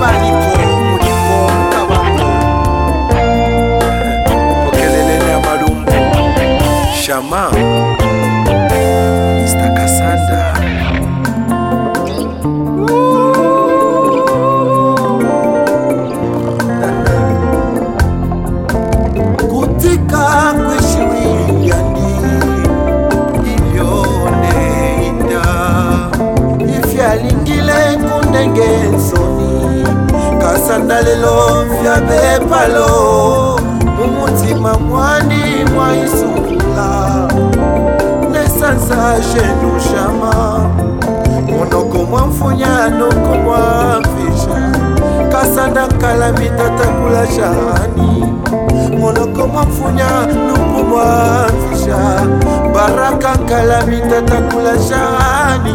Shama Mr. Cassandra kutika kwishiwi yandi ilione inda ifyalingile kundengenzoni Cassandra lelo vyabepalo mumutima mwani mwaisula nesansa shenu shama monoko mwamfunya noko mwamfisha Cassandra kalamita takula shani monoko mwamfunya noko mwamfisha baraka kalamita takula shani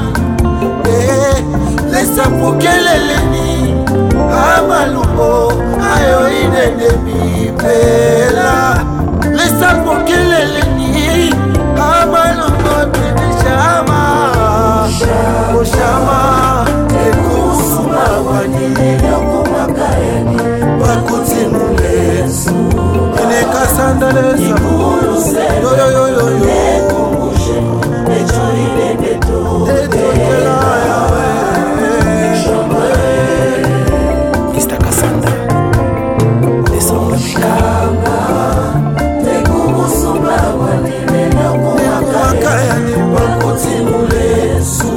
lesa pokeleleni amalumbo ayo inende mipela lesa pokeleleni amalumbo tene shama Shama ekusuma wanini yokumakayeni bakutimulesu ene Cassandra lesa yo yo yo yo yo ekumushe echulile neto etotela yawe Mr. Cassandra lesa unamikanga ekumusuma wanini yokumakayeni bakutimulesu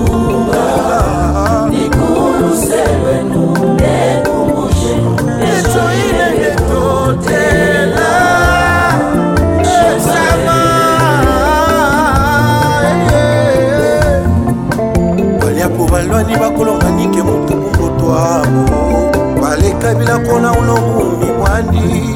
balwani bakolonganike mutu kumboto abo baleka bila kona ulongumi mwandi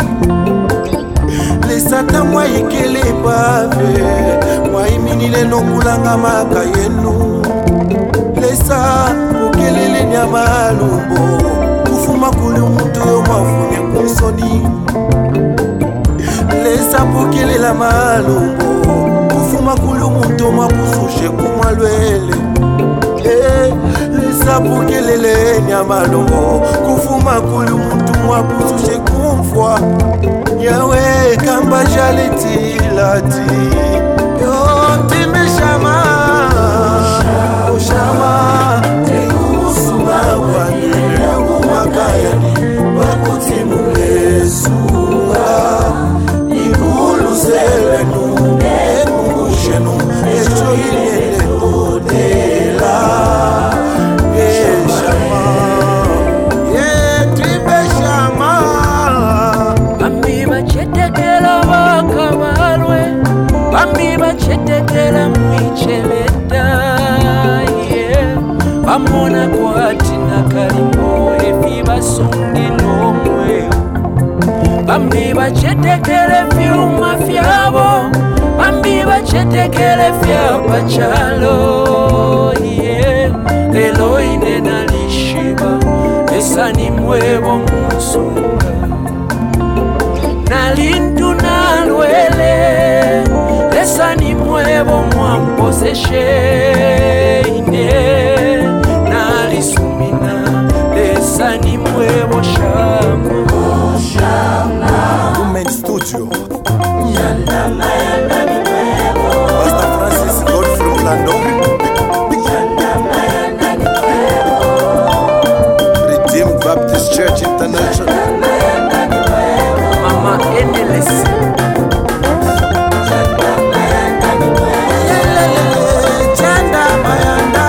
lesata mwaikele pave mwaiminile nokulanga maka yenu lesa pokelele nya malumbo kufuma kuli mutu yo mwafunye kumsoni lesa pokelela malumbo kufuma kuli mutu mwakusushe kumwalwele lesa pokelele nya malumbo kufuma kuli mutu mwakusushe kumfwa yawe kamba jaletilati yo time shama Shama ekusuma wanene yokumakayani bakutimulesu ikuluselenu ekumushenu echo ilele kodela Shama tribe Shama bambi bachetekela bakabalwe bambi bachetekela mwicheleta bamona kwati na kalimo efi basungilomwe bambi bachetekele vyuma fyabo bambi bachetekele fyapachalo lelo inena lishiba esani mwebo musunga nalindu nalwele esani mwebo mwampozeshe sumina lesani mwebo Shama Women Studio Yanda mayanda ni mwebo Pastor Francis God from London Yanda mayanda ni mwebo Redeemed Baptist Church International Yanda mayanda ni mwebo Mama Enelis Yanda mayanda ni mwebo Chanda mayanda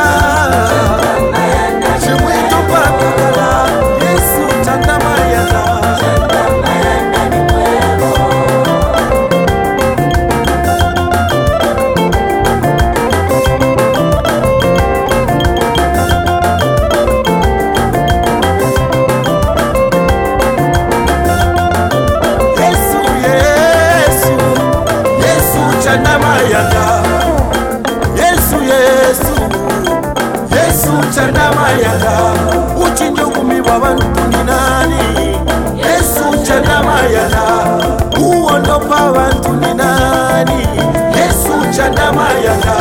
uchinjukumi wabantu ni nani Yesu chandamayana uondopa abantu ni nani Yesu chandamayana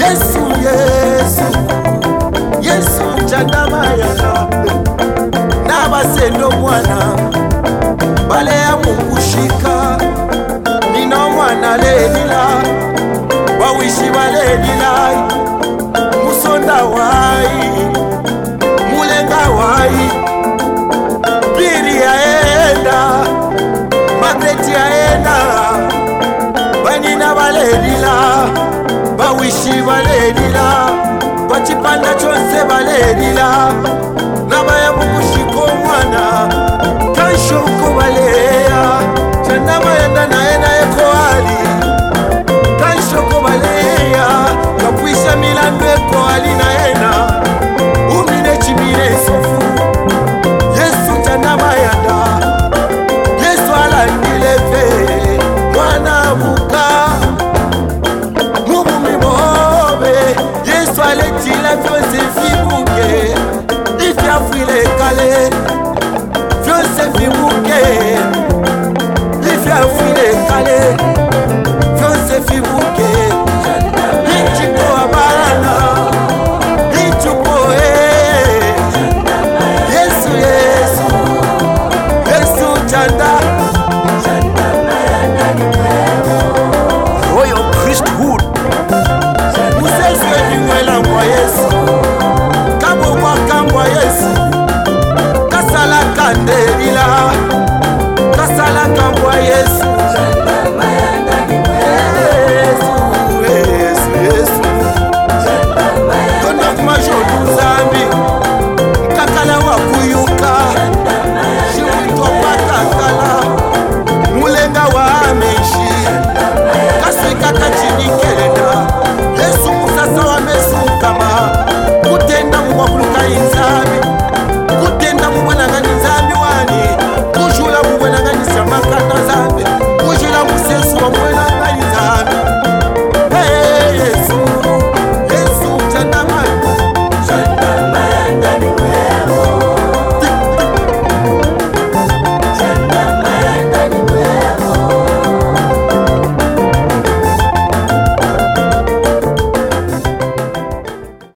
Yesu chandamayana ndo mwana bale ya mukushika nino mwana lenila bawishi balenila musonda wai mulenga wai piri yaenda magreti yaenda banina balenila bawishi balenila bachipanda chonse balenila nabaya mukushiko mwana kanshoko baleya chanama yenda naena ekoali kanshoko baleya kapwisha milandu ekoali naena umine chimine sofu Yesu chanama yenda Yesu alangilepe mwana muka mubumi bobe Yesu aletila vyose vibuke ifyafwile kale vyose vibuke ifyafwile kale vyose vibuke